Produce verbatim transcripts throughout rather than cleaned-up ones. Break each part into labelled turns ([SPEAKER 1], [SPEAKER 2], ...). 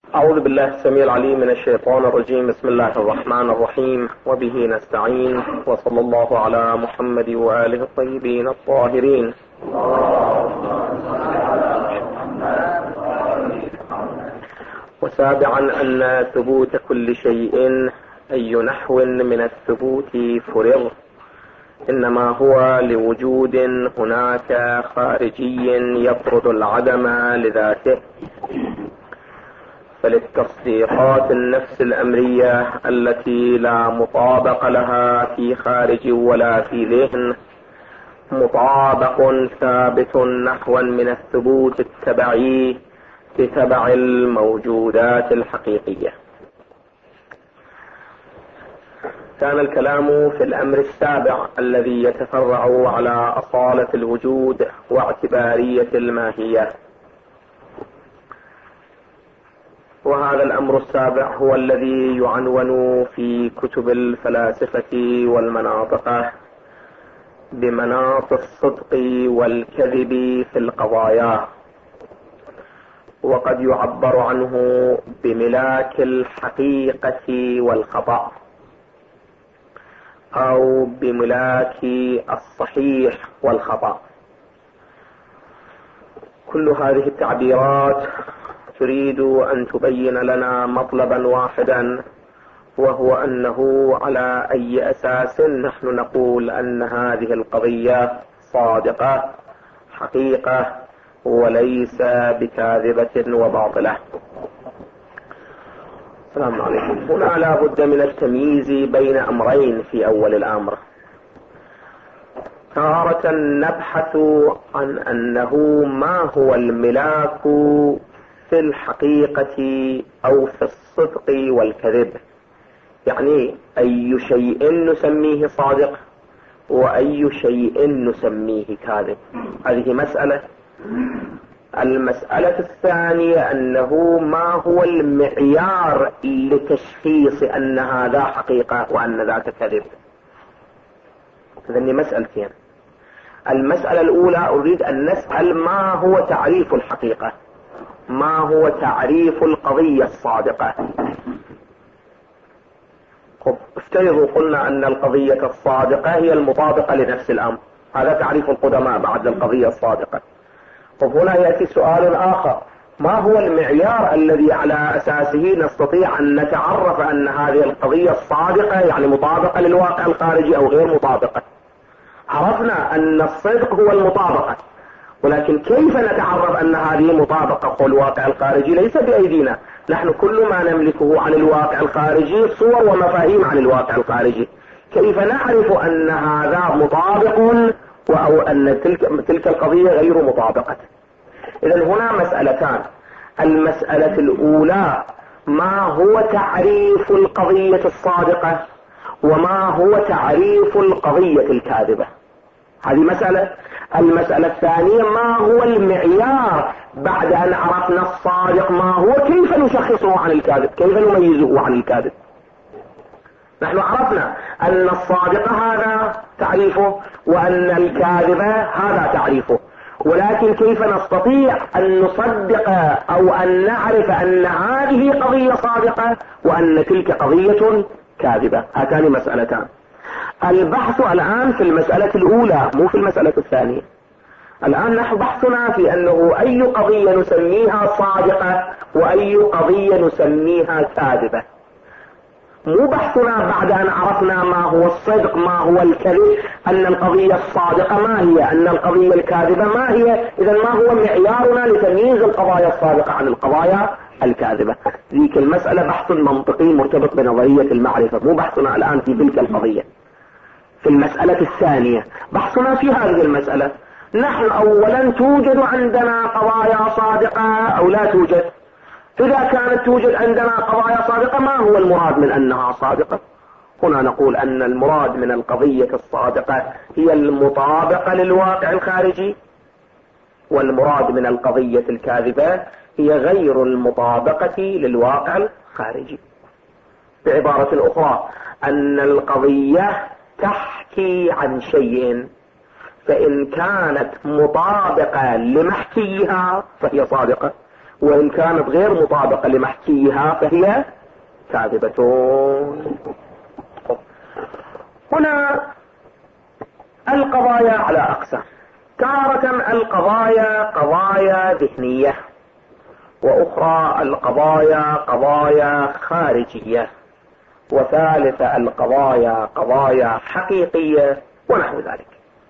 [SPEAKER 1] أعوذ بالله السميع العليم من الشيطان الرجيم. بسم الله الرحمن الرحيم، وبه نستعين، وصلى الله على محمد وآله الطيبين الطاهرين. وسابعا أن ثبوت كل شيء أي نحو من الثبوت فرض إنما هو لوجود هناك خارجي يطرد العدم لذاته. فللتصديقات النفس الأمرية التي لا مطابق لها في خارج ولا في ذهن مطابق ثابت نحوا من الثبوت التبعي بتبع الموجودات الحقيقية. كان الكلام في الأمر السابع الذي يتفرع على أصالة الوجود واعتبارية الماهية، وهذا الأمر السابع هو الذي يعنون في كتب الفلاسفة والمناطق بمناط الصدق والكذب في القضايا، وقد يعبر عنه بملاك الحقيقة والخطأ أو بملاك الصحيح والخطأ. كل هذه التعبيرات تريد أن تبين لنا مطلبا واحدا، وهو أنه على أي أساس نحن نقول أن هذه القضية صادقة حقيقة وليس بكاذبة وباطلة. السلام عليكم. هنا لا بد من التمييز بين أمرين في أول الأمر. تارة نبحث عن أنه ما هو الملاك في الحقيقة أو في الصدق والكذب، يعني أي شيء نسميه صادق وأي شيء نسميه كاذب. هذه مسألة. المسألة الثانية أنه ما هو المعيار لتشخيص أن هذا حقيقة وأن ذاك كذب. هذه مسألتين. المسألة الأولى أريد أن نسأل ما هو تعريف الحقيقة، ما هو تعريف القضية الصادقة. افترضوا قلنا أن القضية الصادقة هي المطابقة لنفس الأمر، هذا تعريف القدماء بعد القضية الصادقة. وهنا يأتي سؤال آخر، ما هو المعيار الذي على أساسه نستطيع أن نتعرف أن هذه القضية الصادقة يعني مطابقة للواقع الخارجي أو غير مطابقة؟ عرفنا أن الصدق هو المطابقة، ولكن كيف نتعرف أن هذه مطابقة الواقع الخارجي؟ ليس بأيدينا، نحن كل ما نملكه عن الواقع الخارجي صور ومفاهيم عن الواقع الخارجي. كيف نعرف أن هذا مطابق أو أن تلك, تلك القضية غير مطابقة؟ إذن هنا مسألتان. المسألة الأولى ما هو تعريف القضية الصادقة وما هو تعريف القضية الكاذبة، هذه مسألة. المسألة الثانية ما هو المعيار بعد أن عرفنا الصادق ما هو، كيف نشخصه عن الكاذب، كيف نميزه عن الكاذب. نحن عرفنا أن الصادق هذا تعريفه وأن الكاذب هذا تعريفه، ولكن كيف نستطيع أن نصدق أو أن نعرف أن هذه قضية صادقة وأن تلك قضية كاذبة؟ هاتان مسألتان. البحث الآن في المسألة الأولى مو في المسألة الثانية. الآن نحن بحثنا في أنه أي قضية نسميها صادقة وأي قضية نسميها كاذبة. مو بحثنا بعد أن عرفنا ما هو الصدق ما هو الكذب أن القضية الصادقة ما هي، أن القضية الكاذبة ما هي. إذن ما هو معيارنا لتمييز القضايا الصادقة عن القضايا الكاذبة؟ ذيك المسألة بحث منطقي مرتبط بنظرية المعرفة، مو بحثنا الآن في تلك القضية. في المسألة الثانية بحثنا في هذه المسألة. نحن أولا توجد عندنا قضايا صادقة أو لا توجد؟ إذا كانت توجد عندنا قضايا صادقة ما هو المراد من أنها صادقة؟ هنا نقول أن المراد من القضية الصادقة هي المطابقة للواقع الخارجي، والمراد من القضية الكاذبة هي غير المطابقة للواقع الخارجي. بعبارة أخرى أن القضية تحكي عن شيء، فإن كانت مطابقة لمحكيها فهي صادقة، وإن كانت غير مطابقة لمحكيها فهي كاذبة. هنا القضايا على أقسام. تارة القضايا قضايا ذهنية، وأخرى القضايا قضايا خارجية، وثالثة القضايا قضايا حقيقية، ونحو ذلك.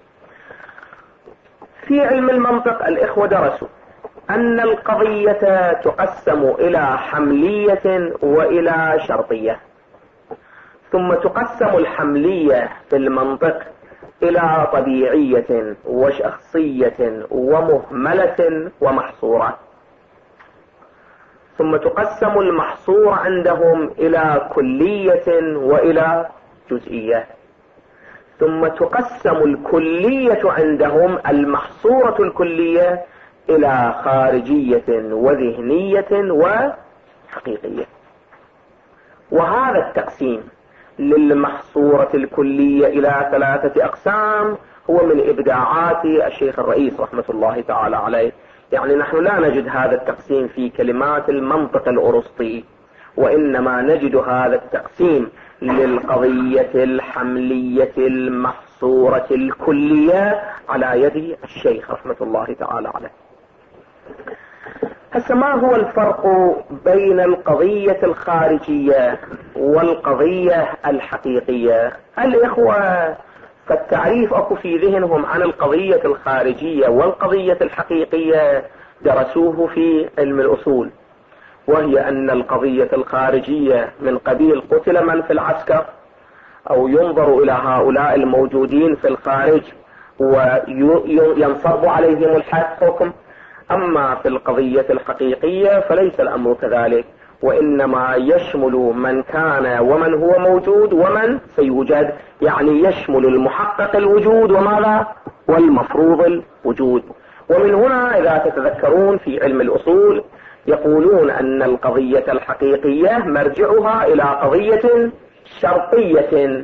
[SPEAKER 1] في علم المنطق الإخوة درسوا أن القضية تقسم إلى حملية وإلى شرطية، ثم تقسم الحملية في المنطق إلى طبيعية وشخصية ومهملة ومحصورة، ثم تقسم المحصور عندهم إلى كلية وإلى جزئية، ثم تقسم الكلية عندهم المحصورة الكلية إلى خارجية وذهنية وحقيقية. وهذا التقسيم للمحصورة الكلية إلى ثلاثة أقسام هو من إبداعات الشيخ الرئيس رحمة الله تعالى عليه. يعني نحن لا نجد هذا التقسيم في كلمات المنطق الأرسطي، وإنما نجد هذا التقسيم للقضية الحملية المحصورة الكلية على يد الشيخ رحمة الله تعالى عليه. هسه ما هو الفرق بين القضية الخارجية والقضية الحقيقية؟ الإخوة فالتعريف أكو في ذهنهم عن القضية الخارجية والقضية الحقيقية درسوه في علم الأصول، وهي أن القضية الخارجية من قبيل قتل من في العسكر، أو ينظر إلى هؤلاء الموجودين في الخارج وينصب عليهم الحكم. أما في القضية الحقيقية فليس الأمر كذلك، وإنما يشمل من كان ومن هو موجود ومن سيوجد، يعني يشمل المحقق الوجود وماذا والمفروض الوجود. ومن هنا إذا تتذكرون في علم الأصول يقولون أن القضية الحقيقية مرجعها إلى قضية شرطية،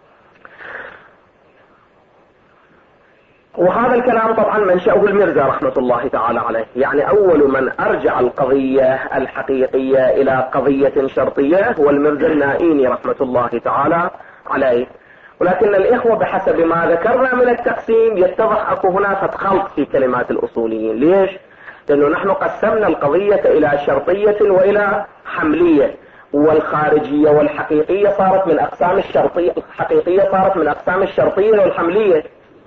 [SPEAKER 1] وهذا الكلام طبعا منشأه المرزا رحمة الله تعالى عليه. يعني أول من أرجع القضية الحقيقية إلى قضية شرطية هو المرزا النائيني رحمة الله تعالى عليه. ولكن الإخوة بحسب ما ذكرنا من التقسيم يتضح أكو هناك خلط في كلمات الأصوليين. ليش؟ لأنه نحن قسمنا القضية إلى شرطية وإلى حملية، والخارجية والحقيقية صارت من أقسام الشرطية، الحقيقية صارت من أقسام الشرطية والحملية.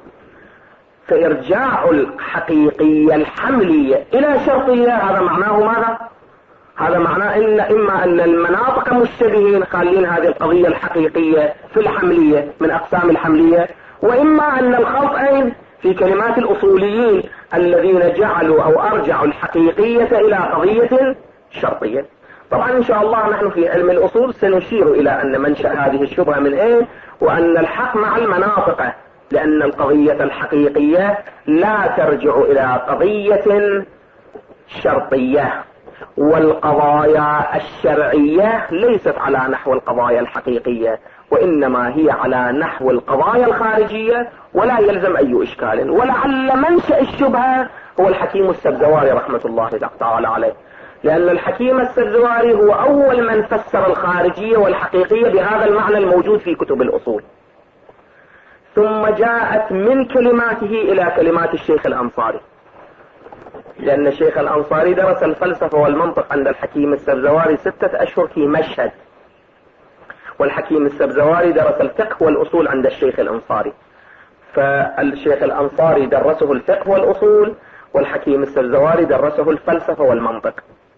[SPEAKER 1] فإرجاع الحقيقية الحملية إلى شرطية هذا معناه ماذا؟ هذا معناه إن إما أن المناطق مشتبهين خالين هذه القضية الحقيقية في الحملية من أقسام الحملية، وإما أن الخلط أين في كلمات الأصوليين الذين جعلوا أو أرجعوا الحقيقية إلى قضية شرطية. طبعا إن شاء الله نحن في علم الأصول سنشير إلى أن منشأ هذه الشبهة من إيه، وأن الحق مع المناطق، لأن القضية الحقيقية لا ترجع إلى قضية شرطية، والقضايا الشرعية ليست على نحو القضايا الحقيقية، وإنما هي على نحو القضايا الخارجية، ولا يلزم أي إشكال. ولعل منشأ الشبهة هو الحكيم السبزواري رحمة الله تعالى عليه، لأن الحكيم السبزواري هو أول من فسر الخارجية والحقيقية بهذا المعنى الموجود في كتب الأصول، ثم جاءت من كلماته إلى كلمات الشيخ الأنصاري، لأن الشيخ الأنصاري درس الفلسفة والمنطق عند الحكيم السبزواري ستة أشهر في مشهد، والحكيم السبزواري درس الفقه والأصول عند الشيخ الأنصاري. فالشيخ الأنصاري درسه الفقه والأصول، والحكيم السبزواري درسه الفلسفة والمنطق.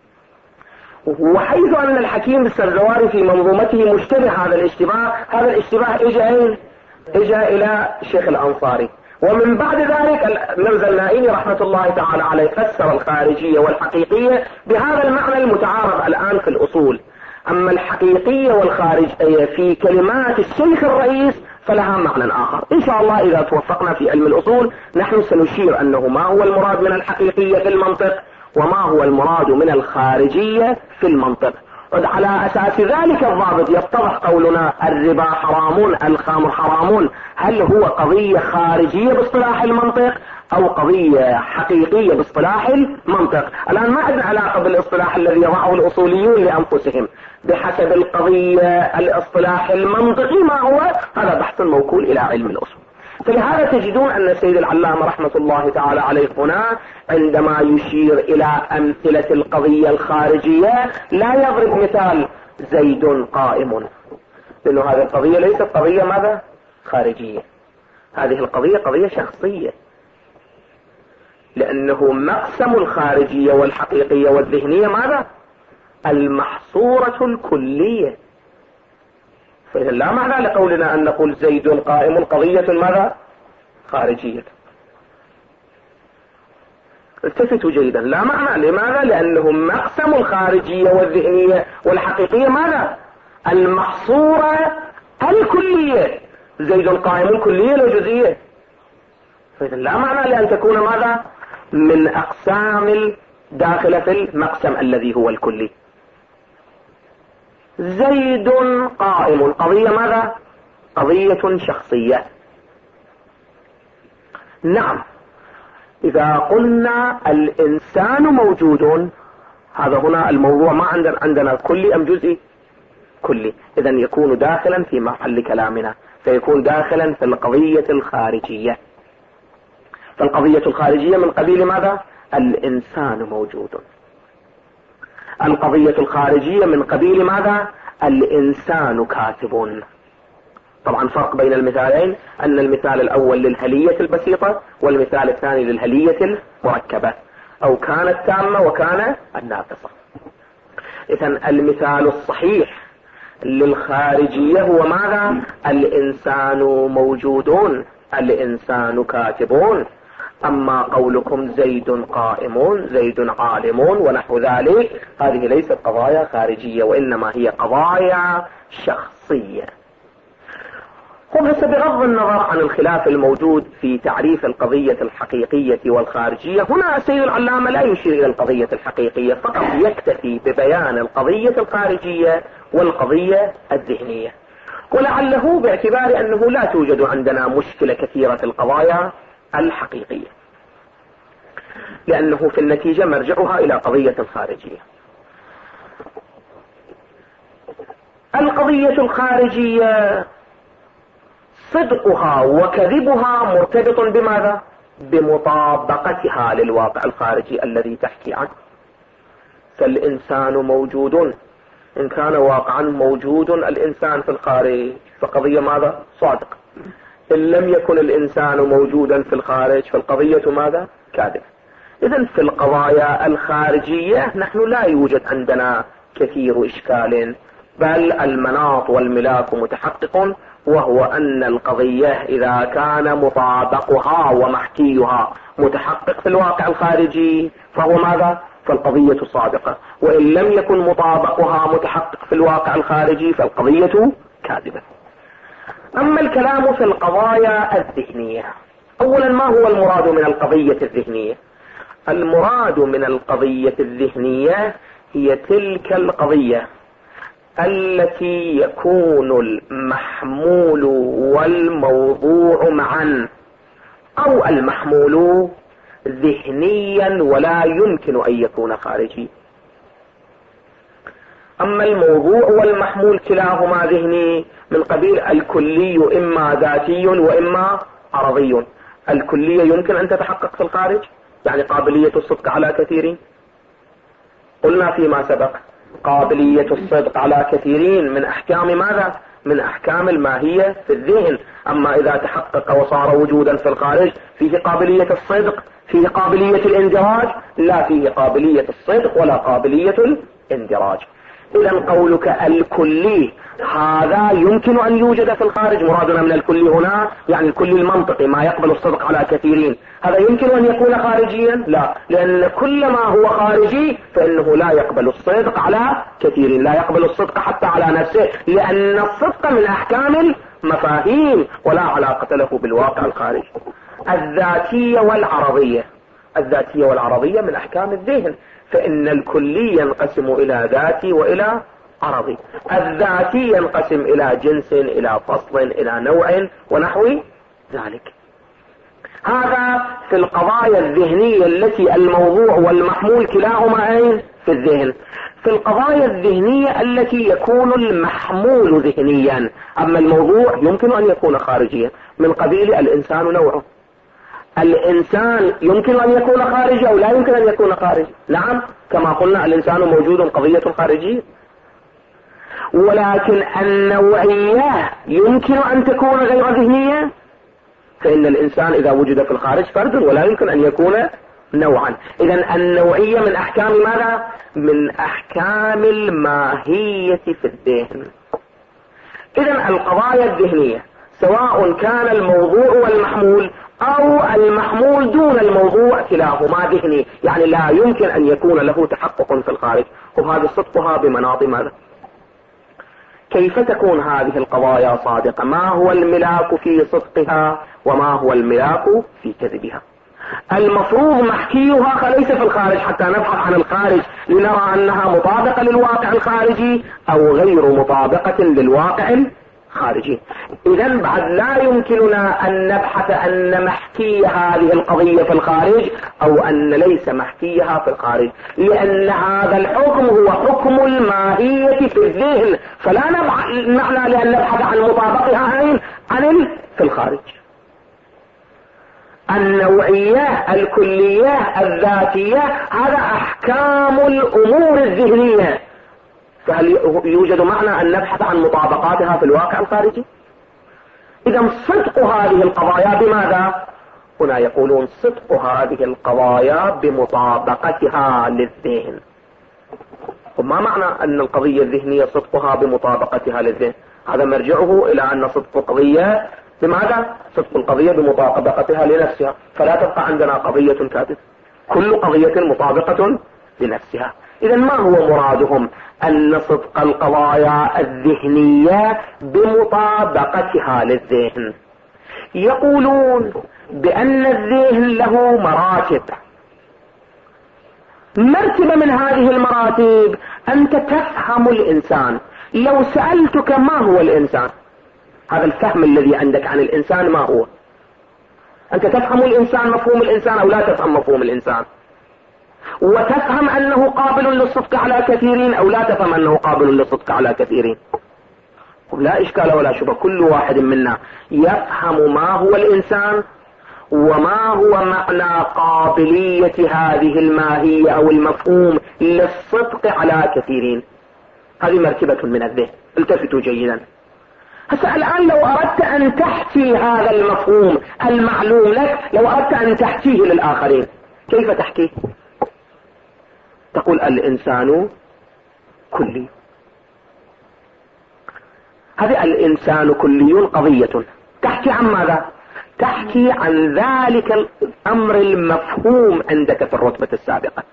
[SPEAKER 1] وحيث أن الحكيم السبزواري في منظومته مشتبه هذا الاشتباه، هذا الاشتباه إجا أين؟ إجا إلى الشيخ الأنصاري. ومن بعد ذلك المرزا النائيني رحمة الله تعالى عليه فسر الخارجية والحقيقية بهذا المعنى المتعارف الآن في الأصول. أما الحقيقية والخارجية في كلمات الشيخ الرئيس فلها معنى آخر. إن شاء الله إذا توفقنا في علم الأصول نحن سنشير أنه ما هو المراد من الحقيقية في المنطق، وما هو المراد من الخارجية في المنطق. على أساس ذلك الضابط يتضح قولنا الربا حرام، الخمر حرام، هل هو قضية خارجية باصطلاح المنطق أو قضية حقيقية باصطلاح المنطق. الآن ما عندنا علاقة بالاصطلاح الذي يضعه الأصوليون لأنفسهم، بحسب القضية الاصطلاح المنطقي ما هو، هذا بحث موكول إلى علم الأصول. فلهذا تجدون أن السيد العلامة رحمة الله تعالى عليه هنا عندما يشير إلى أمثلة القضية الخارجية لا يضرب مثال زيد قائم، لأنه هذه القضية ليست قضية ماذا؟ خارجية، هذه القضية قضية شخصية، لأنه مقسم الخارجية والحقيقية والذهنية ماذا؟ المحصورة الكلية. فإذا لا معنى لقولنا أن نقول زيد قائم قضية ماذا؟ خارجية. التفتوا جيدا، لا معنى. لماذا؟ لأنه مقسم الخارجية والذهنية والحقيقية ماذا؟ المحصورة الكلية. زيد قائم كلية لو جزئية؟ فإذا لا معنى لأن تكون ماذا؟ من أقسام داخلة في المقسم الذي هو الكلي. زيد قائم قضية ماذا؟ قضية شخصية. نعم، إذا قلنا الإنسان موجود، هذا هنا الموضوع ما عندنا عندنا كلي أم جزئي؟ كلي. إذا يكون داخلا في محل كلامنا، فيكون داخلا في القضية الخارجية. فالقضية الخارجية من قبيل ماذا؟ الإنسان موجود. القضية الخارجية من قبيل ماذا؟ الإنسان كاتب. طبعا فرق بين المثالين أن المثال الأول للهلية البسيطة والمثال الثاني للهلية المركبة، أو كانت تامة وكان الناقصة. إذن المثال الصحيح للخارجية هو ماذا؟ الإنسان موجودون، الإنسان كاتبون. أما قولكم زيد قائمون، زيد عالمون ونحو ذلك، هذه ليست قضايا خارجية، وإنما هي قضايا شخصية. وبس بغض النظر عن الخلاف الموجود في تعريف القضية الحقيقية والخارجية، هنا السيد العلامة لا يشير إلى القضية الحقيقية فقط، يكتفي ببيان القضية الخارجية والقضية الذهنية، ولعله باعتبار أنه لا توجد عندنا مشكلة كثيرة في القضايا الحقيقية، لأنه في النتيجة مرجعها إلى قضية خارجية. القضية الخارجية صدقها وكذبها مرتبط بماذا؟ بمطابقتها للواقع الخارجي الذي تحكي عنه. فالإنسان موجود، إن كان واقعا موجود الإنسان في الخارج فقضية ماذا؟ صادق. إن لم يكن الإنسان موجودا في الخارج فالقضية ماذا؟ كاذب. إذن في القضايا الخارجية نحن لا يوجد عندنا كثير إشكال، بل المناط والملاك متحقق، وهو أن القضية إذا كان مطابقها ومحكيها متحقق في الواقع الخارجي فهو ماذا؟ فالقضية صادقة، وإن لم يكن مطابقها متحقق في الواقع الخارجي فالقضية كاذبة. أما الكلام في القضايا الذهنية، أولا ما هو المراد من القضية الذهنية؟ المراد من القضية الذهنية هي تلك القضية التي يكون المحمول والموضوع معا، أو المحمول ذهنيا ولا يمكن أن يكون خارجي. أما الموضوع والمحمول كلاهما ذهني من قبيل الكلي إما ذاتي وإما عرضي. الكلية يمكن أن تتحقق في الخارج، يعني قابلية الصدق على كثيرين. قلنا فيما سبق قابلية الصدق على كثيرين من أحكام ماذا؟ من أحكام الماهية في الذهن. أما إذا تحقق وصار وجودا في الخارج فيه قابلية الصدق، فيه قابلية الاندراج، لا فيه قابلية الصدق ولا قابلية الاندراج. إذا قولك الكلي هذا يمكن أن يوجد في الخارج، مرادنا من الكلي هنا يعني الكلي المنطقي ما يقبل الصدق على كثيرين، هذا يمكن أن يكون خارجيا؟ لا، لأن كل ما هو خارجي فإنه لا يقبل الصدق على كثيرين، لا يقبل الصدق حتى على نفسه، لأن الصدق من أحكام المفاهيم ولا علاقة له بالواقع الخارجي. الذاتية والعرضية، الذاتية والعرضية من أحكام الذهن، فإن الكلي ينقسم إلى ذاتي وإلى عرضي. الذاتي ينقسم إلى جنس، إلى فصل، إلى نوع ونحو ذلك. هذا في القضايا الذهنية التي الموضوع والمحمول كلاهما أين؟ في الذهن. في القضايا الذهنية التي يكون المحمول ذهنيا، أما الموضوع يمكن أن يكون خارجيا، من قبيل الإنسان نوعه. الإنسان يمكن أن يكون خارجي أو لا يمكن أن يكون خارجي. نعم، كما قلنا الإنسان موجود قضية خارجية، ولكن النوعية يمكن أن تكون غير ذهنية، فإن الإنسان إذا وجد في الخارج فرد ولا يمكن أن يكون نوعا. إذن النوعية من أحكام ماذا؟ من أحكام الماهية في الذهن. إذن القضايا الذهنية سواء كان الموضوع والمحمول أو المحمول دون الموضوع كلاهما ذهني، يعني لا يمكن أن يكون له تحقق في الخارج، وهذا صدقها بمناط ماذا؟ كيف تكون هذه القضايا صادقة؟ ما هو الملاك في صدقها وما هو الملاك في كذبها؟ المفروض محكيها فليس في الخارج حتى نبحث عن الخارج لنرى أنها مطابقة للواقع الخارجي أو غير مطابقة للواقع الخارجي. إذن بعد لا يمكننا أن نبحث أن محكي هذه القضية في الخارج أو أن ليس محكيها في الخارج، لأن هذا الحكم هو حكم الماهية في الذهن، فلا معنى لأن نبحث عن مطابقها أين؟ عن في الخارج. النوعية الكلية الذاتية هذا أحكام الأمور الذهنية، فهل يوجد معنى أن نبحث عن مطابقاتها في الواقع الخارجي؟ إذا صدق هذه القضايا بماذا؟ هنا يقولون صدق هذه القضايا بمطابقتها للذهن. وما معنى أن القضية الذهنية صدقها بمطابقتها للذهن؟ هذا مرجعه إلى أن صدق القضية بماذا؟ صدق القضية بمطابقتها لنفسها، فلا تبقى عندنا قضية كاذبة، كل قضية مطابقة لنفسها. إذا ما هو مرادهم؟ أن صدق القضايا الذهنية بمطابقتها للذهن. يقولون بأن الذهن له مراتب، مرتبة من هذه المراتب أنت تفهم الإنسان. لو سألتك ما هو الإنسان، هذا الفهم الذي عندك عن الإنسان ما هو؟ أنت تفهم الإنسان، مفهوم الإنسان، أو لا تفهم مفهوم الإنسان؟ وتفهم أنه قابل للصدق على كثيرين أو لا تفهم أنه قابل للصدق على كثيرين؟ لا إشكال ولا شبه، كل واحد منا يفهم ما هو الإنسان وما هو معنى قابلية هذه الماهية أو المفهوم للصدق على كثيرين. هذه مرتبة من الذهن، التفتوا جيدا. هسه الآن لو أردت أن تحكي هذا المفهوم المعلوم لك، لو أردت أن تحكيه للآخرين، كيف تحكيه؟ تقول الإنسان كلي. هذه الإنسان كلي قضية تحكي عن ماذا؟ تحكي عن ذلك الأمر المفهوم عندك في الرتبة السابقة.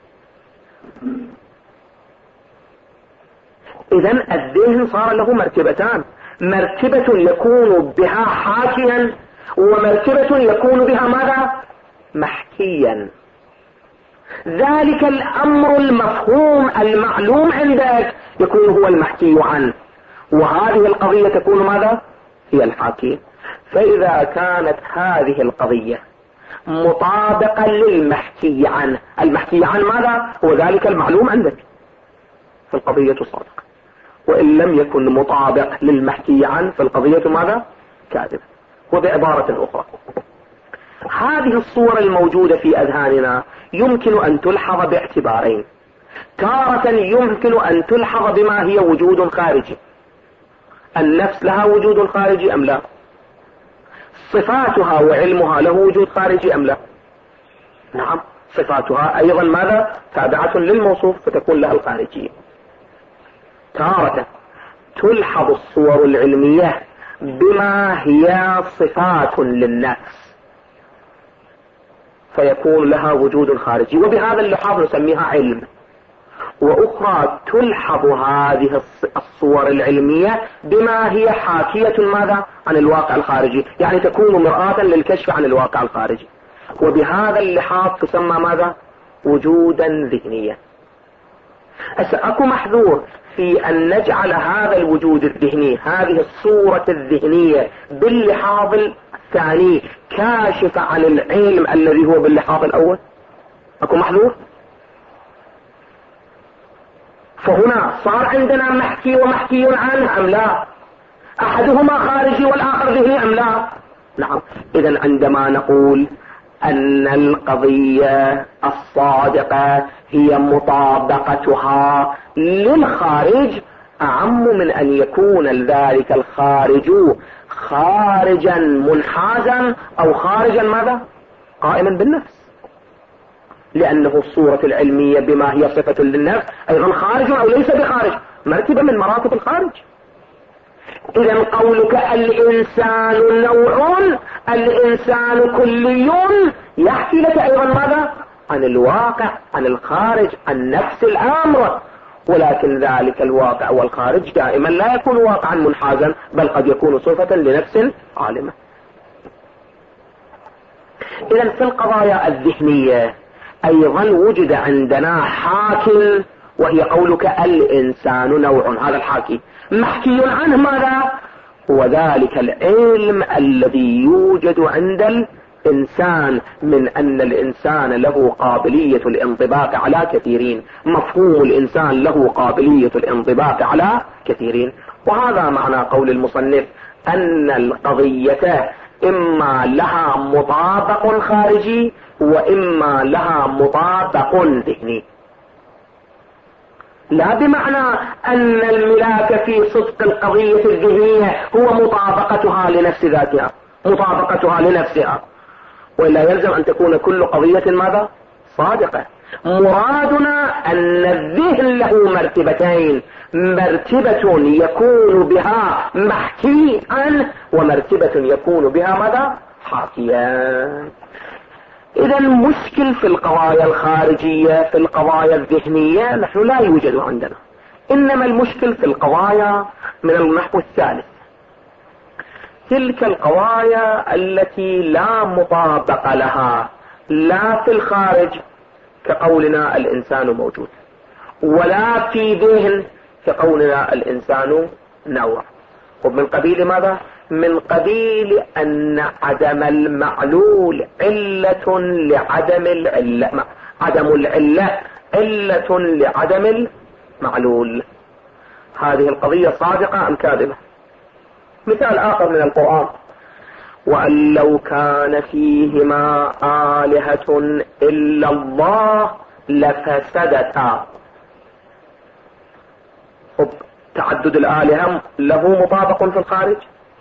[SPEAKER 1] إذن الذهن صار له مرتبتان، مرتبة يكون بها حاكيا ومرتبة يكون بها ماذا؟ محكيا. ذلك الأمر المفهوم المعلوم عندك يكون هو المحكي عنه، وهذه القضية تكون ماذا؟ هي الحاكي. فإذا كانت هذه القضية مطابقة للمحكي عنه، المحكي عن ماذا؟ هو ذلك المعلوم عندك، فالقضية صادقة. وإن لم يكن مطابق للمحكي عنه فالقضية ماذا؟ كاذب. وبعبارة أخرى، هذه الصورة الموجودة في أذهاننا يمكن أن تلحظ باعتبارين. تارة يمكن أن تلحظ بما هي وجود خارجي، النفس لها وجود خارجي أم لا؟ صفاتها وعلمها له وجود خارجي أم لا؟ نعم، صفاتها أيضا ماذا؟ تابعة للموصوف فتكون لها الخارجية. تارة تلحظ الصور العلمية بما هي صفات للنفس فيكون لها وجود خارجي، وبهذا اللحاظ نسميها علم. وأخرى تلحظ هذه الصور العلمية بما هي حاكية ماذا؟ عن الواقع الخارجي، يعني تكون مرآة للكشف عن الواقع الخارجي، وبهذا اللحاظ تسمى ماذا؟ وجودا ذهنيا. أكو محذور في أن نجعل هذا الوجود الذهني، هذه الصورة الذهنية باللحاظ الثاني كاشفة عن العلم الذي هو باللحاظ الأول؟ أكو محذور؟ فهنا صار عندنا محكي ومحكي عنه أم لا؟ أحدهما خارجي والآخر ذهني أم لا؟ نعم. إذن عندما نقول أن القضية الصادقة هي مطابقتها للخارج أعم من أن يكون ذلك الخارج خارجا منحازا أو خارجا ماذا؟ قائما بالنفس، لأنه الصورة العلمية بما هي صفة للنفس أيضا خارج أو ليس بخارج، مرتبة من مراتب الخارج. إذا قولك الإنسان نوع، الإنسان كلي، يحكي لك أيضا ماذا؟ عن الواقع، عن الخارج، عن نفس الأمر، ولكن ذلك الواقع والخارج دائما لا يكون واقعا منحازا، بل قد يكون صفة لنفس عالمة. إذا في القضايا الذهنية أيضا وجد عندنا حاكم، وهي قولك الإنسان نوع، هذا الحاكي محكي عنه ماذا؟ هو ذلك العلم الذي يوجد عند الإنسان من أن الإنسان له قابلية الانطباق على كثيرين، مفهوم الإنسان له قابلية الانطباق على كثيرين. وهذا معنى قول المصنف أن القضية إما لها مطابق خارجي وإما لها مطابق ذهني، لا بمعنى أن الملاك في صدق القضية الذهنية هو مطابقتها لنفس ذاتها، مطابقتها لنفسها، وإلا يلزم أن تكون كل قضية ماذا؟ صادقة. مرادنا أن الذهن له مرتبتين، مرتبة يكون بها محكي عنه، ومرتبة يكون بها ماذا؟ حاكيا. إذا المشكل في القضايا الخارجية، في القضايا الذهنية نحن لا يوجد عندنا، إنما المشكل في القضايا من النحو الثالث، تلك القضايا التي لا مطابق لها لا في الخارج كقولنا الإنسان موجود، ولا في ذهن كقولنا الإنسان نوع. ومن قبيل ماذا؟ من قبيل أن عدم المعلول علة لعدم العلة، عدم العلة علة لعدم المعلول. هذه القضية صادقة أم كاذبة؟ مثال آخر من القرآن: وأن لو كان فيهما آلهة إلا الله لفسدتا. تعدد الآلهة له مطابق في الخارج؟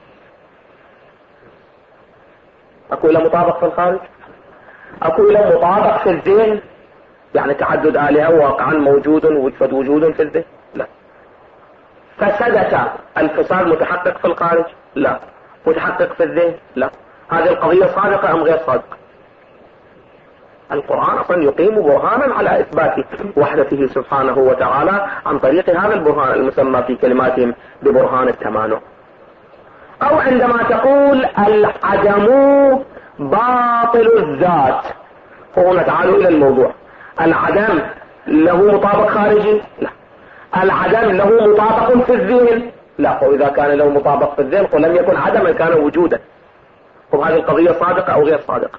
[SPEAKER 1] أكو له مطابق في الخارج؟ أكو له مطابق في الذهن؟ يعني تعدد آلهة واقعا موجود وجود وجود في الذهن؟ لا. فسدتا، الفساد متحقق في الخارج؟ لا. متحقق في الذهن؟ لا. هذه القضية صادقة أم غير صادقة؟ القرآن أصلا يقيم برهانا على إثبات وحدته سبحانه وتعالى عن طريق هذا البرهان المسمى في كلماتهم ببرهان التمانع. أو عندما تقول العدم باطل الذات، هنا تعالوا إلى الموضوع. العدم له مطابق خارجي؟ لا. العدم له مطابق في الذهن؟ لا. وإذا كان له مطابق في الذهن ولم يكن عدما كان وجودا. وهذه القضية صادقة أو غير صادقة؟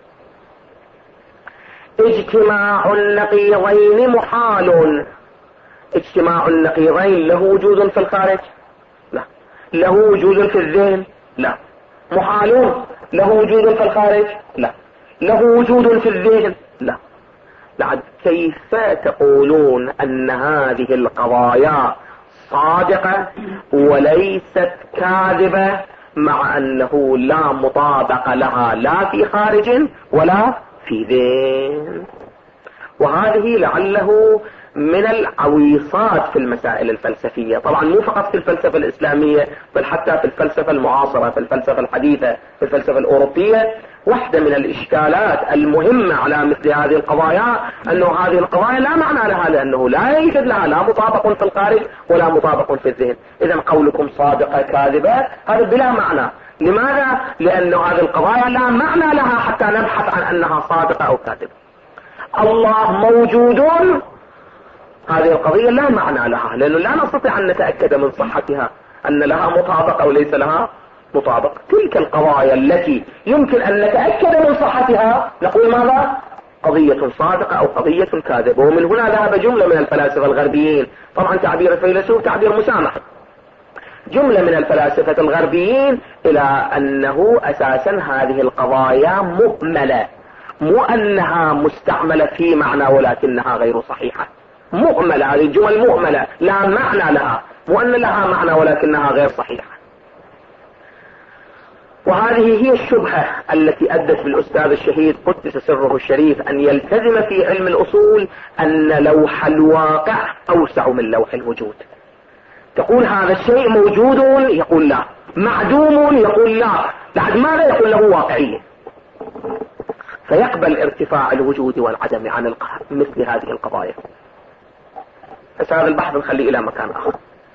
[SPEAKER 1] اجتماع النقيضين محال. اجتماع النقيضين له وجود في الخارج؟ لا. له وجود في الذهن؟ لا. محالون له وجود في الخارج؟ لا. له وجود في الذهن؟ لا. لعد كيف تقولون أن هذه القضايا صادقة وليست كاذبة مع أنه لا مطابق لها لا في خارج ولا في ذهن؟ وهذه لعله من العويصات في المسائل الفلسفية، طبعا مو فقط في الفلسفة الإسلامية بل حتى في الفلسفة المعاصرة، في الفلسفة الحديثة، في الفلسفة الأوروبية. واحدة من الإشكالات المهمة على مثل هذه القضايا أنه هذه القضايا لا معنى لها، لأنه لا يوجد لها لا مطابق في الخارج ولا مطابق في الذهن. إذا قولكم صادقة كاذبة هذا بلا معنى. لماذا؟ لأن هذه القضايا لا معنى لها حتى نبحث عن أنها صادقة أو كاذبة. الله موجود هذه القضية لا معنى لها، لأنه لا نستطيع أن نتأكد من صحتها أن لها مطابق أو ليس لها مطابق. تلك القضايا التي يمكن أن نتأكد من صحتها نقول ماذا؟ قضية صادقة أو قضية كاذبة. ومن هنا ذهب جملة من الفلاسفة الغربيين، طبعا تعبير الفيلسوف تعبير مسامح، جملة من الفلاسفة الغربيين إلى أنه أساسا هذه القضايا مهملة، مو أنها مستعملة في معنى ولكنها غير صحيحة. مهملة، هذه الجمل مهملة لا معنى لها، مو أن لها معنى ولكنها غير صحيحة. وهذه هي الشبهة التي أدت بالأستاذ الشهيد قدس سره الشريف أن يلتزم في علم الأصول أن لوح الواقع أوسع من لوح الوجود. تقول هذا الشيء موجود، يقول لا، معدوم، يقول لا، بعد ماذا؟ يقول له واقعية. فيقبل ارتفاع الوجود والعدم عن مثل هذه القضايا. بس هذا البحث نخليه إلى مكان آخر.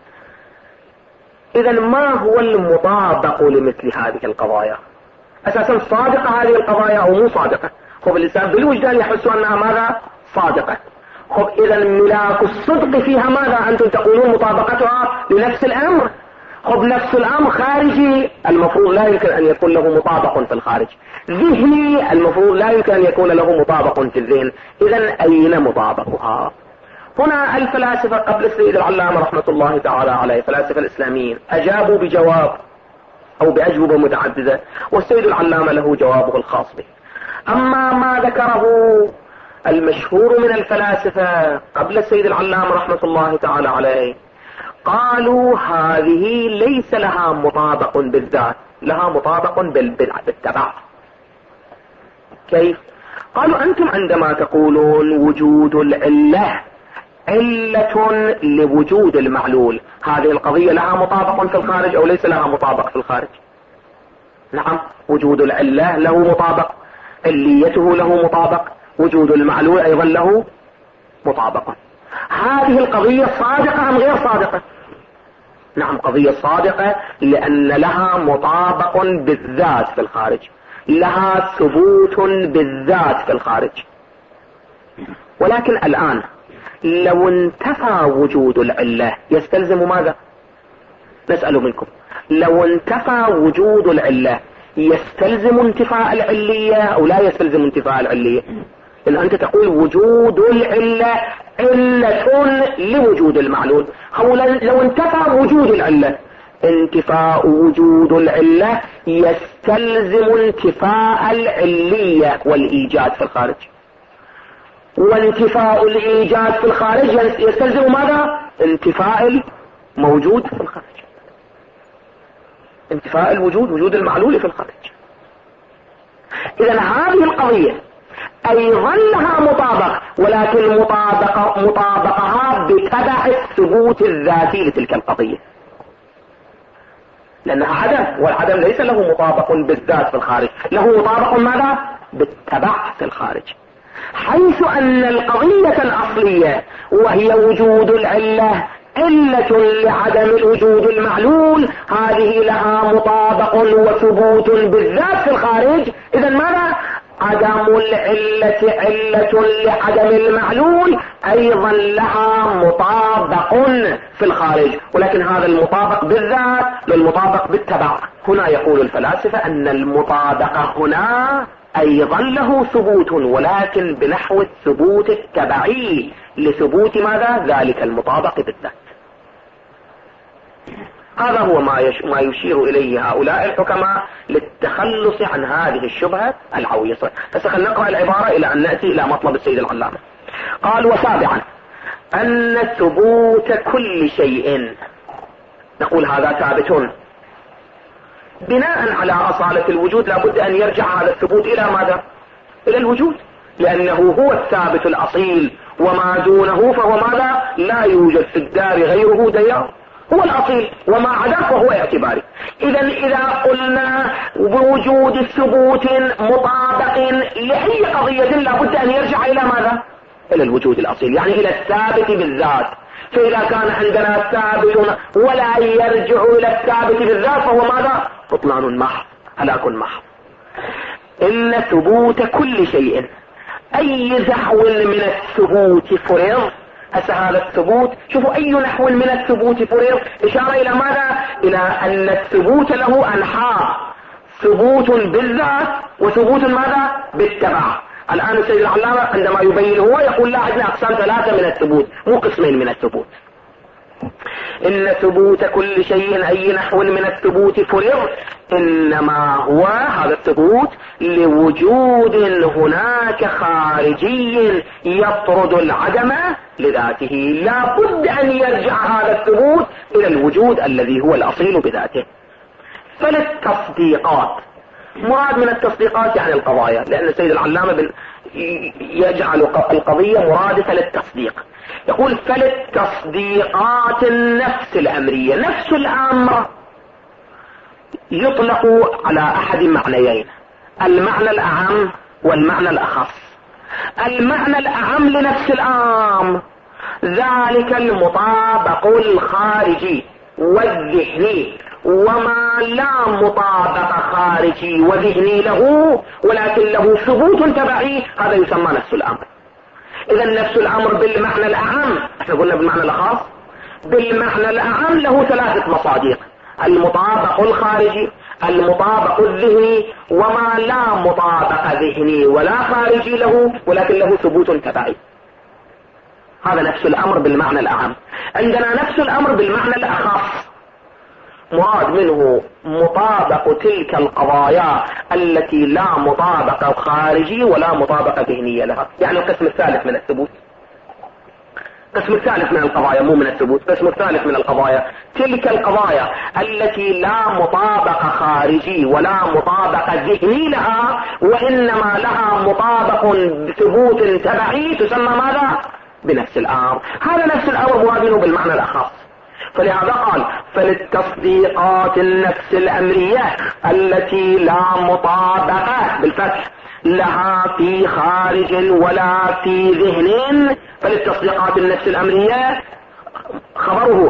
[SPEAKER 1] إذا ما هو المطابق لمثل هذه القضايا؟ أساسا صادقة هذه القضايا أو مو صادقة؟ خب الإنسان بالوجدان يحس أنها ماذا؟ صادقة. خب إذا ملاك الصدق فيها ماذا؟ أنتم تقولون مطابقتها لنفس الأمر. خب نفس الأمر خارجي، المفروض لا يمكن أن يكون له مطابق في الخارج. ذهني، المفروض لا يمكن أن يكون له مطابق في الذهن. إذا أين مطابقها؟ هنا الفلاسفة قبل السيد العلامة رحمة الله تعالى عليه، فلاسفة الإسلاميين، أجابوا بجواب أو بأجوبة متعددة، والسيد العلامة له جوابه الخاص به. أما ما ذكره المشهور من الفلاسفة قبل السيد العلامة رحمة الله تعالى عليه، قالوا هذه ليس لها مطابق بالذات، لها مطابق بالتبع. كيف؟ قالوا أنتم عندما تقولون وجود العلة علة لوجود المعلول، هذه القضية لها مطابق في الخارج أو ليس لها مطابق في الخارج؟ نعم، وجود العلة له مطابق، عليته له مطابق، وجود المعلول أيضا له مطابق. هذه القضية صادقة أم غير صادقة؟ نعم، قضية صادقة، لأن لها مطابق بالذات في الخارج، لها ثبوت بالذات في الخارج. ولكن الآن لو انتفى وجود العلة يستلزم ماذا؟ نسأل منكم، لو انتفى وجود العلة يستلزم انتفاء العلية أو لا يستلزم انتفاء العلية؟ إن أنت تقول وجود العلة علة لوجود المعلول، أو لو انتفى وجود العلة، انتفاء وجود العلة يستلزم انتفاء العلية والإيجاد في الخارج، وانتفاء الإيجاد في الخارج يستلزم ماذا؟ انتفاء الموجود في الخارج، انتفاء الوجود، وجود المعلول في الخارج. إذا هذه القضية أيضا لها مطابق، ولكن مطابق مطابقها بتبع الثبوت الذاتي لتلك القضية، لأنها عدم، والعدم ليس له مطابق بالذات في الخارج، له مطابق ماذا؟ بالتبع في الخارج. حيث أن القضية الأصلية وهي وجود العلة علة لعدم الوجود المعلول، هذه لها مطابق وثبوت بالذات في الخارج. إذا ماذا؟ عدم العلة علة لعدم المعلول أيضا لها مطابق في الخارج، ولكن هذا المطابق بالذات للمطابق بالتبع. هنا يقول الفلاسفة أن المطابق هنا أيضا له ثبوت، ولكن بنحو الثبوت التبعي لثبوت ماذا؟ ذلك المطابق بالذات. هذا هو ما ما يشير إليه هؤلاء الحكماء للتخلص عن هذه الشبهة العويصة. فسخل نقرأ العبارة إلى أن نأتي إلى مطلب السيد العلامة. قال: وسابعا أن ثبوت كل شيء، نقول هذا ثابت بناء على أصالة الوجود، لابد أن يرجع هذا الثبوت إلى ماذا؟ إلى الوجود، لأنه هو الثابت الأصيل، وما دونه فهو ماذا؟ لا يوجد في الدار غيره ديار، هو الأصيل، وما عداه فهو اعتباري. إذا إذا قلنا بوجود ثبوت مطابق لأي قضية لابد أن يرجع إلى ماذا؟ إلى الوجود الأصيل، يعني إلى الثابت بالذات. فإذا كان عندنا ثابت ولا يرجع إلى الثابت بالذات فهو ماذا؟ بطلان محض، هلاك محض. إن ثبوت كل شيء، أي زحو من الثبوت فرض، هسه هذا الثبوت شوفوا أي نحو من الثبوت فرض، إشارة إلى ماذا؟ إلى أن الثبوت له أنحاء، ثبوت بالذات وثبوت ماذا؟ بالتبع. الآن السيد العلامة عندما يبين هو يقول لا، عندنا أقسام ثلاثة من الثبوت مو قسمين من الثبوت. إن ثبوت كل شيء أي نحو من الثبوت فرض إنما هو هذا الثبوت لوجود هناك خارجي يطرد العدم لذاته، لا بد أن يرجع هذا الثبوت إلى الوجود الذي هو الأصيل بذاته. فللتصديقات، مراد من التصديقات يعني القضايا، لأن السيد العلامة يجعل القضية مرادفة للتصديق. يقول فللتصديقات النفس الأمرية، نفس الأمر يطلق على أحد معنيين، المعنى الأعم والمعنى الأخص. المعنى الأعم لنفس الأمر ذلك المطابق الخارجي والذهني، وما لا مطابق خارجي وذهني له ولكن له ثبوت تبعي، هذا يسمى نفس الأمر. إذا نفس الأمر بالمعنى الأعم، احنا قلنا بالمعنى الخاص، بالمعنى الأعم له ثلاثة مصادق: المطابق الخارجي، المطابق الذهني، وما لا مطابق ذهني ولا خارجي له ولكن له ثبوت تبعي. هذا نفس الأمر بالمعنى الأعم. عندنا نفس الأمر بالمعنى الأخص، مراد منه مطابق تلك القضايا التي لا مطابق خارجي ولا مطابق ذهنية لها. يعني القسم الثالث من الثبوت، القسم الثالث من القضايا مو من الثبوت، القسم الثالث من القضايا تلك القضايا التي لا مطابق خارجي ولا مطابق ذهني لها وإنما لها مطابق ثبوت تبعي، تسمى ماذا؟ بنفس الأمر. هذا نفس الأمر مراد منه بالمعنى الأخص. فلهذا قال فللتصديقات النفس الأمرية التي لا مطابقة بالفتح لها في خارج ولا في ذهن، فللتصديقات النفس الأمرية خبره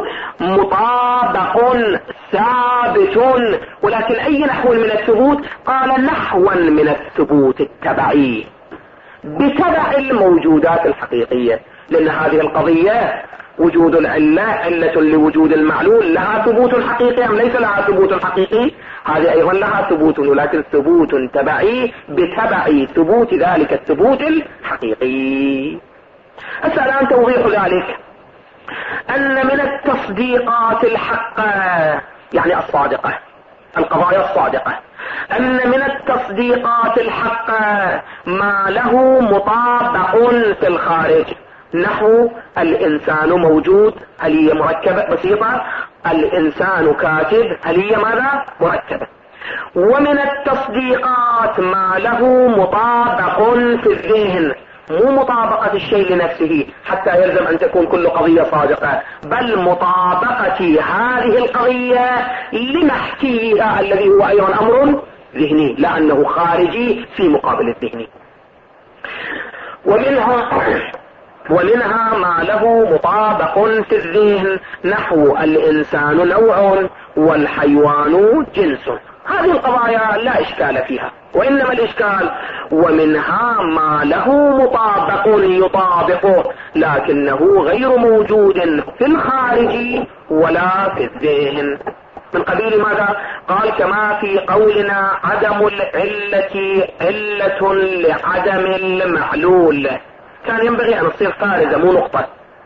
[SPEAKER 1] مطابق ثابت، ولكن أي نحو من الثبوت؟ قال نحوا من الثبوت التبعي بتبع الموجودات الحقيقية، لأن هذه القضية وجود العلة علة لوجود المعلول، لها ثبوت حقيقي أم ليس لها ثبوت حقيقي؟ هذه أيضا لها ثبوت ولكن ثبوت تبعي بتبع ثبوت ذلك الثبوت الحقيقي. هسه الآن توضيح ذلك أن من التصديقات الحقة يعني الصادقة، القضايا الصادقة، أن من التصديقات الحقة ما له مطابق في الخارج، نحو الإنسان موجود، هل هي مركبة بسيطة؟ الإنسان كاتب، هل هي ماذا؟ مركبة. ومن التصديقات ما له مطابق في الذهن، مو مطابقة الشيء لنفسه حتى يلزم أن تكون كل قضية صادقة، بل مطابقة هذه القضية لمحكيها الذي هو أيضا أمر ذهني، لأنه خارجي في مقابل الذهني. ومنها ومنها ما له مطابق في الذهن، نحو الإنسان نوع والحيوان جنس. هذه القضايا لا إشكال فيها، وإنما الإشكال ومنها ما له مطابق يطابقه لكنه غير موجود في الخارج ولا في الذهن. من قبيل ماذا؟ قال كما في قولنا عدم العلة علة لعدم المعلول، كان ينبغي أن تصير فارزة مو نقطة.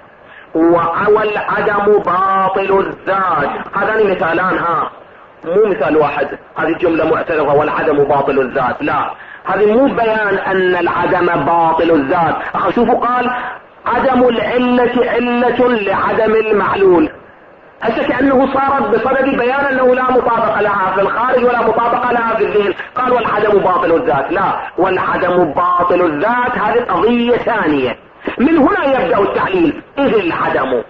[SPEAKER 1] والعدم باطل الذات، هذان مثالان، ها مو مثال واحد. هذه جملة معترضة والعدم باطل الذات، لا، هذه مو بيان أن العدم باطل الذات. شوفوا قال عدم العلة علة لعدم المعلول، هسه كأنه صارت بصدد بيان أنه لا مطابقة لها في الخارج ولا مطابقة لها في الذهن. قال والعدم باطل الذات، لا، والعدم باطل الذات هذه قضية ثانية. من هنا يبدأ التعليل، إذ العدم.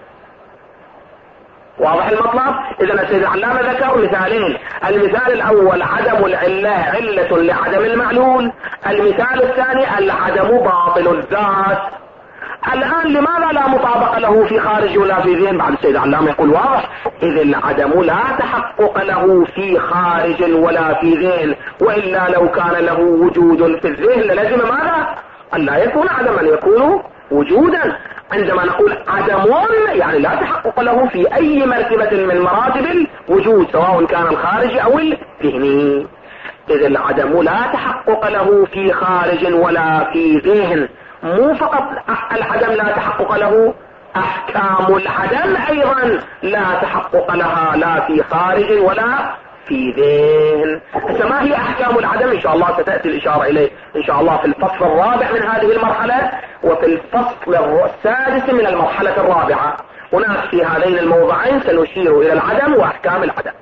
[SPEAKER 1] واضح المطلب؟ إذا السيد العلامة ذكر مثالين، المثال الأول عدم العلة علة لعدم المعلول، المثال الثاني العدم باطل الذات. الآن لماذا لا مطابقة له في خارج ولا في ذهن؟ بعد السيد العلامة يقول واضح، إذ العدم لا تحقق له في خارج ولا في ذهن، وإلا لو كان له وجود في الذهن للزم ماذا؟ أن لا يكون عدما، يكون وجودا. عندما نقول عدم يعني لا تحقق له في اي مرتبة من مراتب الوجود سواء كان الخارجي او الذهني. اذا العدم لا تحقق له في خارج ولا في ذهن. مو فقط العدم لا تحقق له، احكام العدم ايضا لا تحقق لها لا في خارج ولا في ذهن. ما هي احكام العدم؟ ان شاء الله ستأتي الاشارة اليه ان شاء الله في الفصل الرابع من هذه المرحلة وفي الفصل السادس من المرحلة الرابعة. هناك في هذين الموضعين سنشير الى العدم واحكام العدم.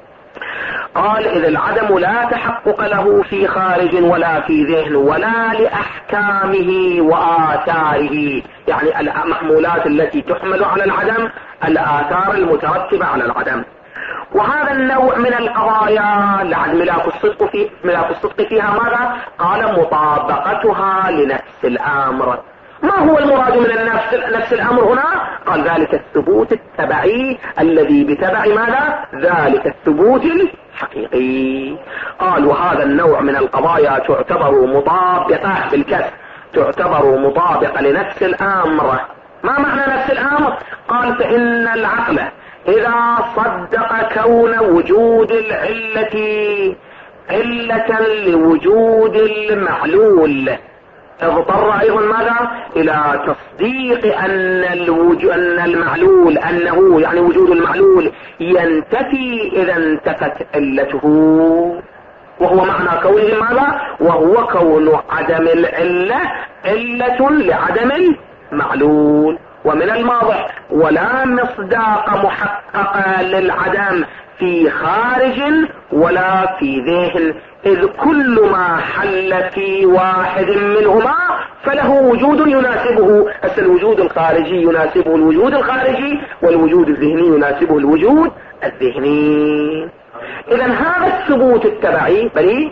[SPEAKER 1] قال اذا العدم لا تحقق له في خارج ولا في ذهن ولا لأحكامه وآثاره، يعني المحمولات التي تحمل على العدم، الآثار المترتبة على العدم. وهذا النوع من القضايا لعد ملاك الصدق في ملاك الصدق فيها ماذا؟ قال مطابقتها لنفس الامر. ما هو المراد من النفس نفس الامر هنا؟ قال ذلك الثبوت التبعي الذي بتبع ماذا؟ ذلك الثبوت الحقيقي. قال وهذا النوع من القضايا تعتبر مطابقة بالكسر، تعتبر مطابقة لنفس الامر. ما معنى نفس الامر؟ قال فإن العقل إذا صدق كون وجود العلة علة لوجود المعلول اضطر أيضا ماذا؟ إلى تصديق أن الوجود أن المعلول أنه يعني وجود المعلول ينتفي إذا انتفت علته. وهو معنى كونه ماذا؟ وهو كون عدم العلة علة لعدم المعلول. ومن الماضح ولا مصداق محقق للعدم في خارج ولا في ذهن، إذ كل ما حل في واحد منهما فله وجود يناسبه. أصل الوجود الخارجي يناسبه الوجود الخارجي، والوجود الذهني يناسبه الوجود الذهني. إذا هذا الثبوت التبعي بلي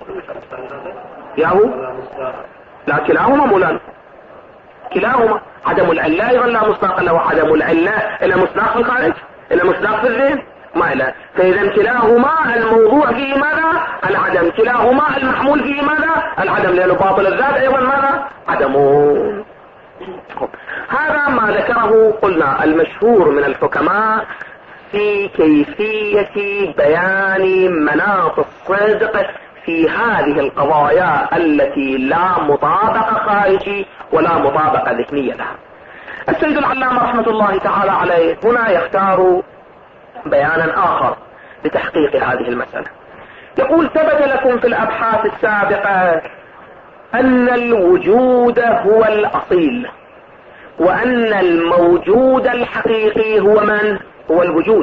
[SPEAKER 1] ياهو لا كلاهما مولانا، كلاهما عدم العلة ايضا لا مصداق له، عدم العلة الى مصداق في الخارج الى مصداق في الذهن ما له. فاذا كلاهما الموضوع فيه ماذا؟ العدم. كلاهما المحمول فيه ماذا؟ العدم، لانه باطل الذات ايضا ماذا؟ عدم. هذا ما ذكره قلنا المشهور من الحكماء في كيفية بيان مناط الصدق في هذه القضايا التي لا مطابقة خارجي ولا مطابقة ذهنية لها. السيد العلامة رحمة الله تعالى عليه هنا يختار بيانا آخر لتحقيق هذه المسألة. يقول ثبت لكم في الأبحاث السابقة أن الوجود هو الأصيل، وأن الموجود الحقيقي هو من؟ هو الوجود.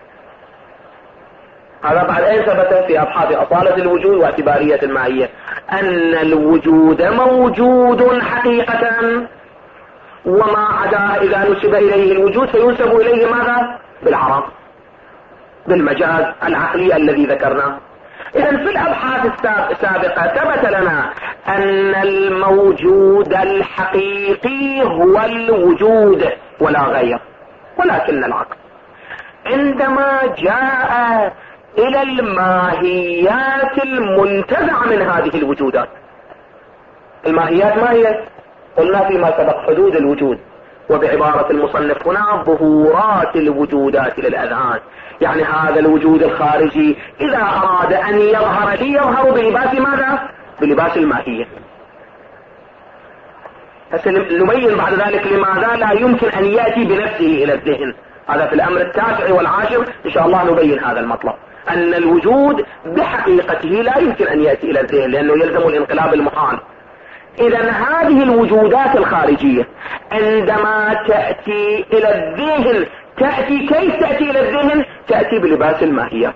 [SPEAKER 1] هذا بعد أين ثبت؟ في أبحاث أصالة الوجود واعتبارية الماهية، أن الوجود موجود حقيقة، وما عدا إذا نسب إليه الوجود فينسب إليه ماذا؟ بالعرض، بالمجاز العقلي الذي ذكرناه. إذا في الأبحاث السابقة ثبت لنا أن الموجود الحقيقي هو الوجود ولا غير، ولكن العقل عندما جاء إلى الماهيات المنتزعة من هذه الوجودات، الماهيات ما هي؟ قلنا فيما سبق حدود الوجود، وبعبارة المصنف هنا ظهورات الوجودات للأذهان، يعني هذا الوجود الخارجي إذا أراد أن يظهر لي يظهر بلباس ماذا؟ بلباس الماهية. نبين بعد ذلك لماذا لا يمكن أن يأتي بنفسه إلى الذهن. هذا في الأمر التاسع والعاشر إن شاء الله نبين هذا المطلب، أن الوجود بحقيقته لا يمكن أن يأتي إلى الذهن لأنه يلزم الانقلاب المحال. إذا هذه الوجودات الخارجية عندما تأتي إلى الذهن تأتي كيف تأتي إلى الذهن؟ تأتي بلباس الماهية.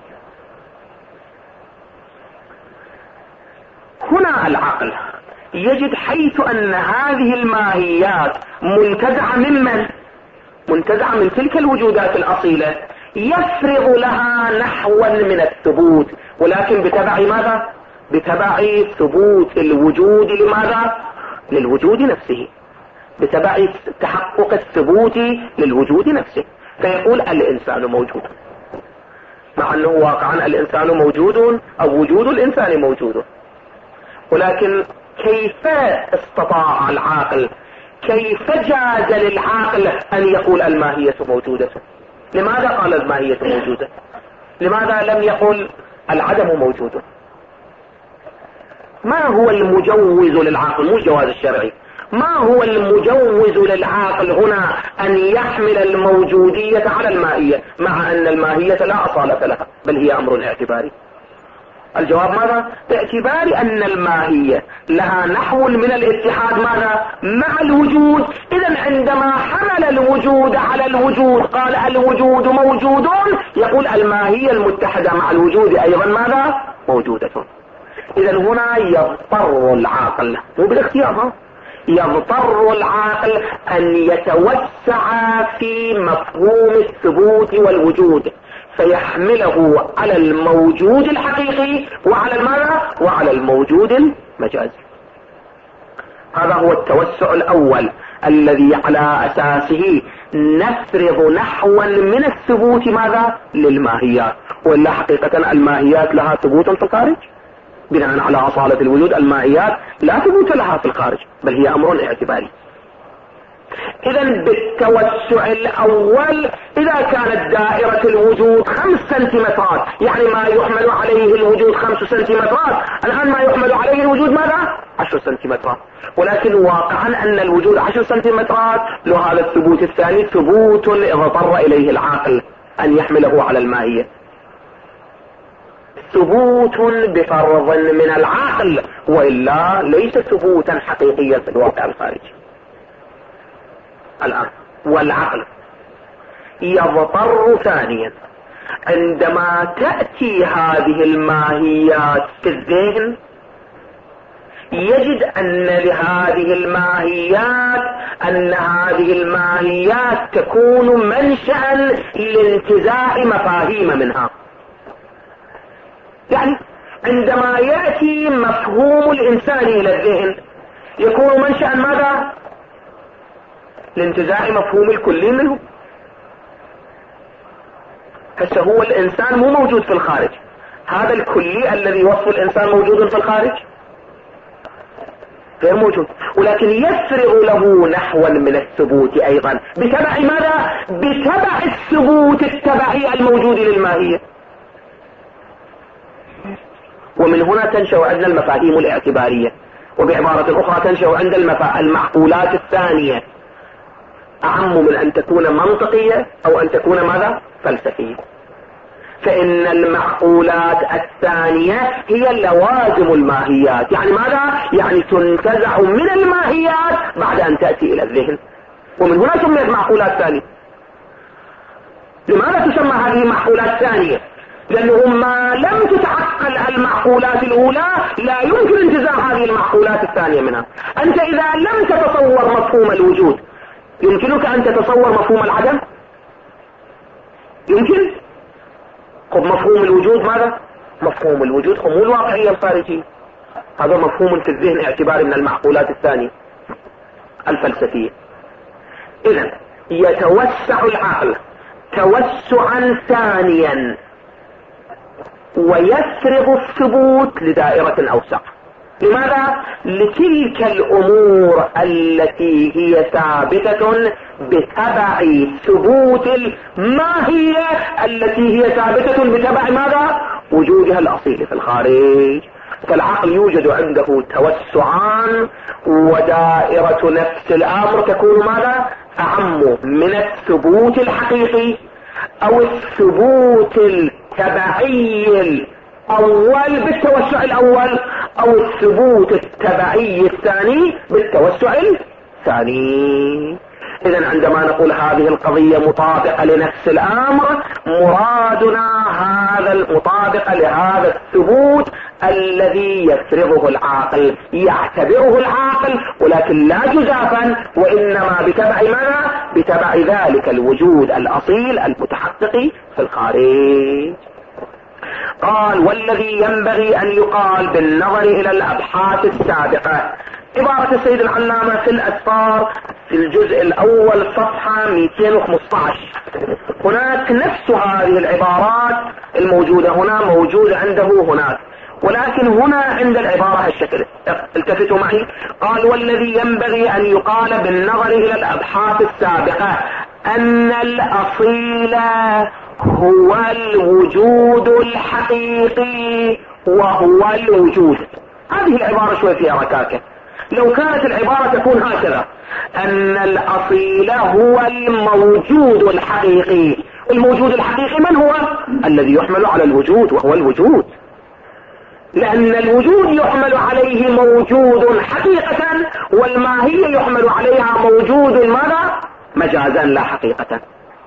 [SPEAKER 1] هنا العقل يجد حيث أن هذه الماهيات منتزعة ممن؟ منتزعة من تلك الوجودات الأصيلة، يفرض لها نحوا من الثبوت، ولكن بتبع ماذا؟ بتبع ثبوت الوجود لماذا؟ للوجود نفسه، بتبع تحقق الثبوت للوجود نفسه. فيقول الإنسان موجود، مع أنه واقعا الإنسان موجود أو وجود الإنسان موجود، ولكن كيف استطاع العاقل، كيف جاز للعاقل أن يقول الماهية موجودة؟ لماذا قال الماهية موجودة؟ لماذا لم يقل العدم موجود؟ ما هو المجوز للعاقل؟ مو الجواز الشرعي، ما هو المجوز للعاقل هنا أن يحمل الموجودية على الماهية مع أن الماهية لا أصالة لها بل هي أمر اعتباري؟ الجواب ماذا؟ باعتبار أن الماهية لها نحو من الاتحاد ماذا؟ مع الوجود. إذا عندما حمل الوجود على الوجود قال الوجود موجود، يقول الماهية المتحدة مع الوجود أيضا ماذا؟ موجودة. إذا هنا يضطر العاقل، مو بالاختيار، يضطر العاقل أن يتوسع في مفهوم الثبوت والوجود فيحمله على الموجود الحقيقي وعلى الماذا؟ وعلى الموجود المجازي. هذا هو التوسع الأول الذي على أساسه نفرض نحوا من الثبوت ماذا؟ للماهيات. وإلا حقيقة الماهيات لها ثبوت في الخارج بناء على أصالة الوجود. الماهيات لا ثبوت لها في الخارج بل هي أمر اعتباري. إذا بالتوسع الأول إذا كانت دائرة الوجود خمس سنتيمترات يعني ما يحمل عليه الوجود خمس سنتيمترات، الآن ما يحمل عليه الوجود ماذا؟ عشر سنتيمترات. ولكن واقعا أن الوجود عشر سنتيمترات له هذا الثبوت الثاني ثبوت اضطر إليه العاقل أن يحمله على الماهية، ثبوت بفرض من العقل وإلا ليس ثبوتا حقيقيا في الواقع الخارجي. الآن والعقل يضطر ثانيا عندما تأتي هذه الماهيات في الذهن يجد أن لهذه الماهيات أن هذه الماهيات تكون منشأ لانتزاع مفاهيم منها. يعني عندما يأتي مفهوم الإنسان إلى الذهن يكون منشأ ماذا؟ لانتزاع مفهوم الكلي منه. هسه هو الإنسان مو موجود في الخارج، هذا الكلي الذي وصف الإنسان موجود في الخارج غير موجود، ولكن يفرغ له نحوا من الثبوت أيضا بتبع ماذا؟ بتبع الثبوت التبعي الموجود للماهية. ومن هنا تنشأ عندنا المفاهيم الاعتبارية، وبعبارة أخرى تنشأ عند المعقولات الثانية أعم من أن تكون منطقية أو أن تكون ماذا؟ فلسفية. فإن المعقولات الثانية هي لوازم الماهيات، يعني ماذا؟ يعني تنتزع من الماهيات بعد أن تأتي إلى الذهن، ومن هنا سميت معقولات ثانية. لماذا تسمى هذه معقولات ثانية؟ لأنه ما لم تتعقل المعقولات الأولى لا يمكن انتزاع هذه المعقولات الثانية منها. أنت إذا لم تتصور مفهوم الوجود يمكنك أن تتصور مفهوم العدم؟ يمكن؟ طب مفهوم الوجود ماذا؟ مفهوم الوجود هو مو الواقعية الخارجية، هذا مفهوم في الذهن اعتباري من المعقولات الثانية الفلسفية. إذن يتوسع العقل توسعا ثانيا ويفرغ الثبوت لدائرة أوسع. لماذا؟ لتلك الأمور التي هي ثابتة بتبع ثبوت الماهية التي هي ثابتة بتبع ماذا؟ وجودها الأصيل في الخارج. فالعقل يوجد عنده توسعان ودائرة نفس الأمر تكون ماذا؟ أعم من الثبوت الحقيقي أو الثبوت التبعي الأول بالتوسع الأول أو الثبوت التبعي الثاني بالتوسع الثاني. إذن عندما نقول هذه القضية مطابقة لنفس الأمر مرادنا هذا المطابقة لهذا الثبوت الذي يفرضه العاقل يعتبره العاقل ولكن لا جزافا وإنما بتبع ماذا؟ بتبع ذلك الوجود الأصيل المتحقق في الخارج. قال والذي ينبغي أن يقال بالنظر إلى الأبحاث السابقة، عبارة السيد العلامة في الأسفار في الجزء الأول صفحة مئتين وخمسة عشر، هناك نفس هذه العبارات الموجودة هنا موجودة عنده هناك، ولكن هنا عند العبارة الشكل التفتوا معي. قال والذي ينبغي أن يقال بالنظر إلى الأبحاث السابقة أن الأصيل هو الوجود الحقيقي وهو الوجود. هذه العبارة شوي فيها ركاكة. لو كانت العبارة تكون هكذا أن الأصيل هو الموجود الحقيقي. الموجود الحقيقي من هو؟ الذي يحمل على الوجود وهو الوجود، لأن الوجود يحمل عليه موجود حقيقة والماهية يحمل عليها موجود ماذا؟ مجازا لا حقيقة.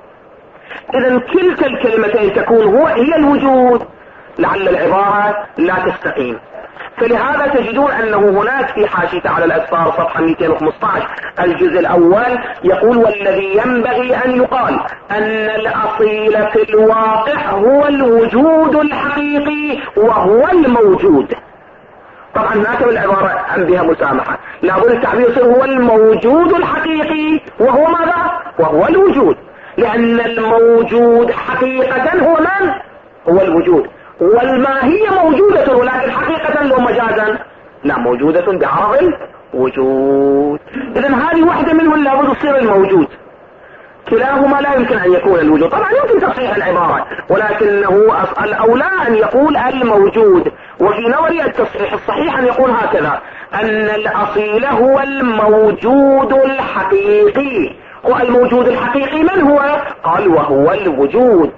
[SPEAKER 1] إذا كلتا الكلمتين تكون هو هي الوجود، لعل العبارة لا تستقيم. فلهذا تجدون أنه هناك في حاشية على الأسفار صفحة مئتين وخمسة عشر الجزء الأول يقول والذي ينبغي أن يقال أن الأصيل في الواقع هو الوجود الحقيقي وهو الموجود. طبعا ناتب العبارة عن بها مسامحة، لابد التعبير يصير هو الموجود الحقيقي وهو ماذا؟ وهو الوجود، لأن الموجود حقيقة هو من؟ هو الوجود، والماهية موجودة ولكن حقيقة لو مجازا لا موجودة بعرض الوجود. إذا هذه واحدة منهم لابد تصير الموجود، كلاهما لا يمكن أن يكون الوجود. طبعا يمكن تصحيح العبارة ولكنه الأولى أن يقول الموجود، وفي نظري التصحيح الصحيح أن يقول هكذا أن الأصيل هو الموجود الحقيقي. والموجود الحقيقي من هو؟ قال وهو الوجود،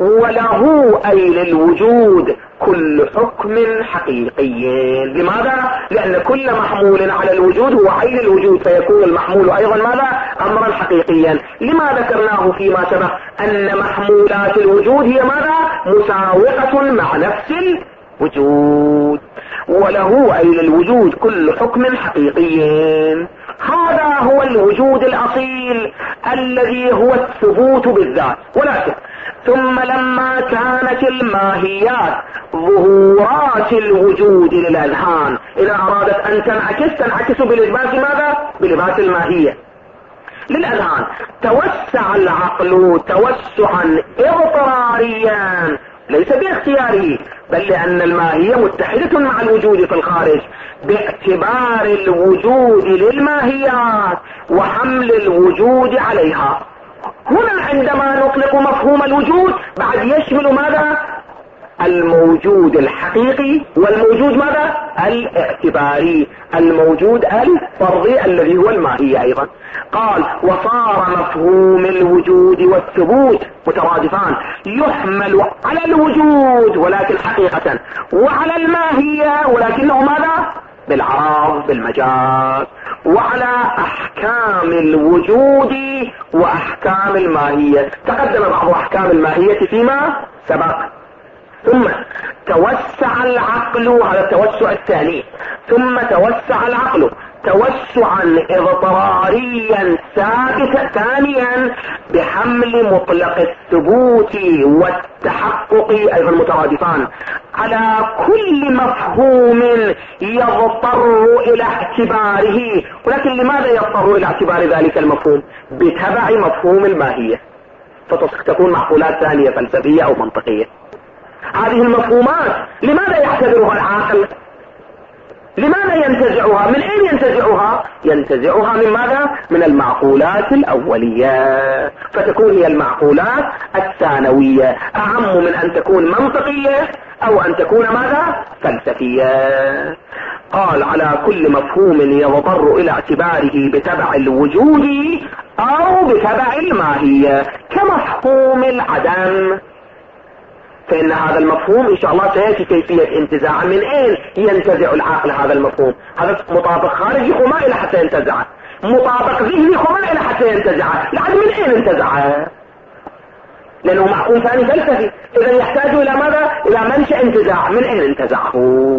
[SPEAKER 1] وله أي للوجود كل حكم حقيقي. لماذا؟ لأن كل محمول على الوجود هو عين الوجود، فيكون المحمول أيضا ماذا؟ أمرا حقيقيا. لما ذكرناه فيما سبق أن محمولات الوجود هي ماذا؟ مساوقة مع نفس الوجود، وله أي للوجود كل حكم حقيقي. هذا هو الوجود الأصيل الذي هو الثبوت بالذات. ولكن ثم لما كانت الماهيات ظهورات الوجود للأذهان، إذا أرادت أن تنعكس تنعكس بلباس ماذا؟ بلباس الماهية للأذهان. توسع العقل توسعا اضطراريا ليس باختياره، بل لأن الماهية متحدة مع الوجود في الخارج باعتبار الوجود للماهيات وحمل الوجود عليها. هنا عندما نطلق مفهوم الوجود بعد يشمل ماذا؟ الموجود الحقيقي والموجود ماذا؟ الاعتباري، الموجود الفرضي الذي هو الماهية أيضا. قال وصار مفهوم الوجود والثبوت مترادفان، يحمل على الوجود ولكن حقيقة، وعلى الماهية ولكنه ماذا؟ بالعرض بالمجاز، وعلى أحكام الوجود وأحكام الماهية. تقدم بعض أحكام الماهية فيما سبق. ثم توسع العقل، هذا التوسع الثاني، ثم توسع العقل توسعا اضطراريا ثابتا ثانيا بحمل مطلق الثبوت والتحقق ايضا مترادفان على كل مفهوم يضطر الى اعتباره. ولكن لماذا يضطر الى اعتبار ذلك المفهوم؟ بتبع مفهوم الماهية، فتكون معقولات ثانية فلسفية او منطقية. هذه المفهومات لماذا يعتبرها العاقل؟ لماذا ينتزعها؟ من اين ينتزعها؟ ينتزعها من ماذا؟ من المعقولات الاولية، فتكون هي المعقولات الثانوية اعم من ان تكون منطقية او ان تكون ماذا؟ فلسفية. قال على كل مفهوم يضطر الى اعتباره بتبع الوجود او بتبع الماهية كمفهوم العدم، فإن هذا المفهوم إن شاء الله سيأتي كيفية انتزاعه. من أين ينتزع العقل هذا المفهوم؟ هذا مطابق خارجي خما إلى حتى ينتزعه، مطابق ذهني خما إلى حتى ينتزعه. لعد من أين انتزعه؟ لأنه معقول ثاني فلسفي، إذا يحتاج إلى ماذا؟ إلى منشأ انتزاع. من أين انتزعه؟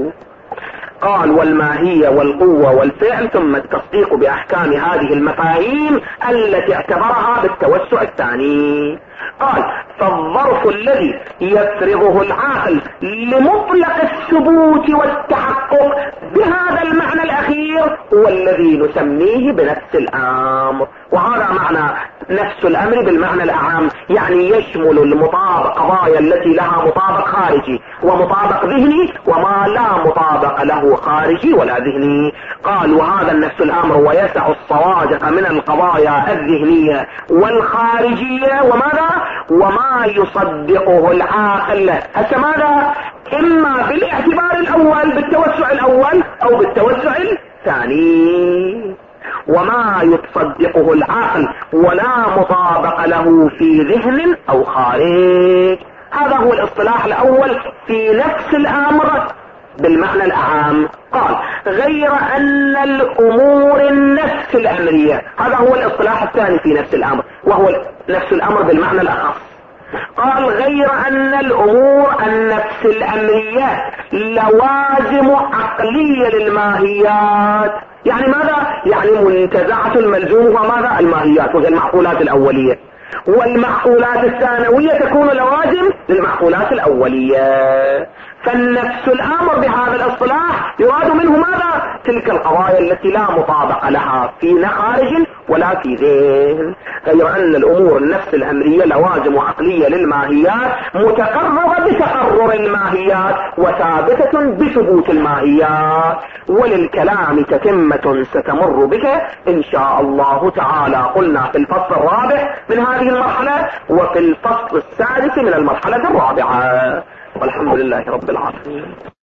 [SPEAKER 1] قال والماهية والقوة والفعل، ثم التصديق بأحكام هذه المفاهيم التي اعتبرها بالتوسع الثاني. قال فالظرف الذي يفرضه العاقل لمطلق الثبوت والتحقق بهذا المعنى الأخير هو الذي نسميه بنفس الأمر. وهذا معنى نفس الامر بالمعنى الاعم، يعني يشمل المطابق قضايا التي لها مطابق خارجي ومطابق ذهني وما لا مطابق له خارجي ولا ذهني. قالوا هذا النفس الامر ويسع الصوادق من القضايا الذهنية والخارجية وماذا وما يصدقه العاقل. هسه ماذا؟ اما بالاعتبار الاول بالتوسع الاول او بالتوسع الثاني. وما يصدقه العقل ولا مطابق له في ذهن او خارج. هذا هو الاصطلاح الاول في نفس الامر بالمعنى الاعام. قال غير ان الامور النفس الامرية، هذا هو الاصطلاح الثاني في نفس الامر وهو نفس الامر بالمعنى الاخص. قال غير ان الامور النفس الامرية لوازم عقلية للماهيات. يعني ماذا؟ يعني منتزعة الملزوم وماذا؟ الماهيات وهي المعقولات الاولية، والمعقولات الثانوية تكون لوازم للمعقولات الاولية. فالنفس الامر بهذا الاصطلاح يراد منه ماذا؟ تلك القضايا التي لا مطابق لها في خارج ولا في ذهن. غير ان الامور النفس الامرية لوازم عقلية للماهيات متقررة بتقرر الماهيات وثابتة بثبوت الماهيات. وللكلام تتمة ستمر بك ان شاء الله تعالى. قلنا في الفصل الرابع من هذه المرحلة وفي الفصل السادس من المرحلة الرابعة. والحمد لله رب العالمين.